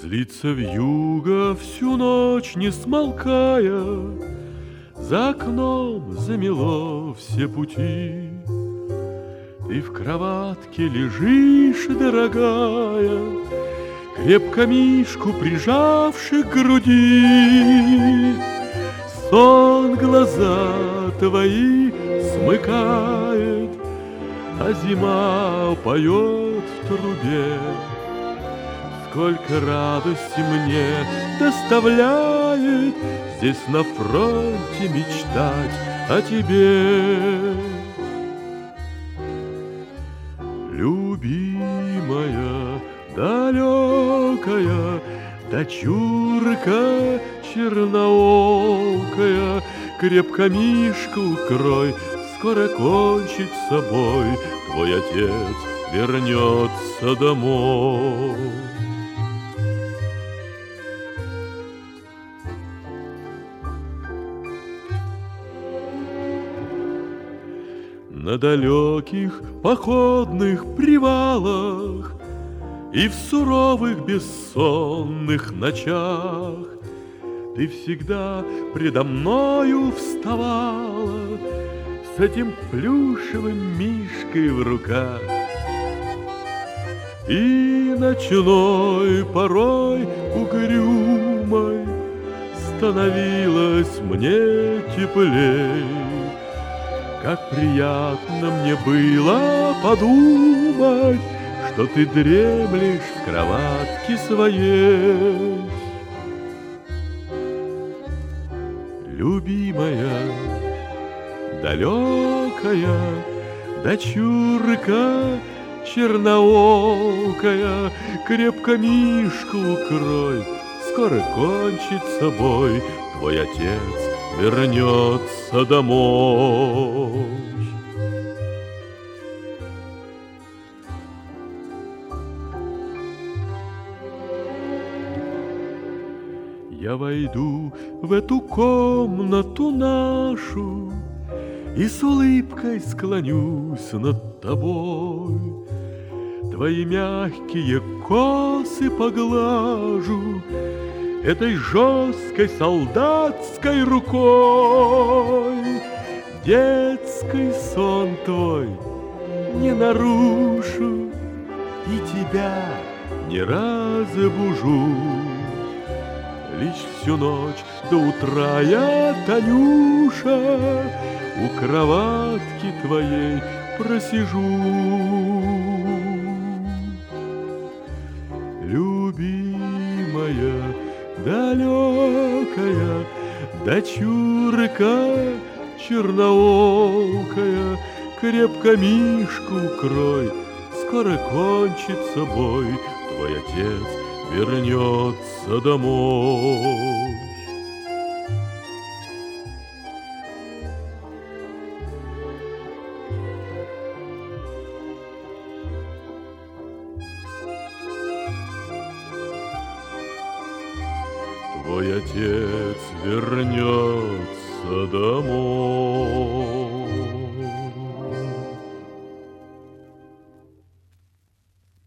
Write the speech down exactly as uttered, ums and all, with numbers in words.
Злится вьюга всю ночь не смолкая, за окном замело все пути. Ты в кроватке лежишь, дорогая, крепко Мишку прижавши к груди. Сон глаза твои смыкает, а зима поет в трубе. Сколько радости мне доставляет здесь на фронте мечтать о тебе. Любимая, далекая дочурка черноокая, крепко Мишку укрой, скоро кончить с собой твой отец вернется домой. На далеких походных привалах и в суровых бессонных ночах ты всегда предо мною вставала с этим плюшевым Мишкой в руках. И ночной порой угрюмой становилось мне теплей. Как приятно мне было подумать, что ты дремлешь в кроватке своей. Любимая, далекая дочурка черноокая, крепко Мишку укрой, скоро кончит с собой твой отец вернется домой. Я войду в эту комнату нашу и с улыбкой склонюсь над тобой. Твои мягкие косы поглажу этой жесткой солдатской рукой. Детский сон твой не нарушу и тебя не разбужу. Лишь всю ночь до утра я, Танюша, у кроватки твоей просижу. Любимая, далекая дочурка черноокая, крепко Мишку укрой, скоро кончит с собой твой отец вернется домой. Твой отец вернется домой.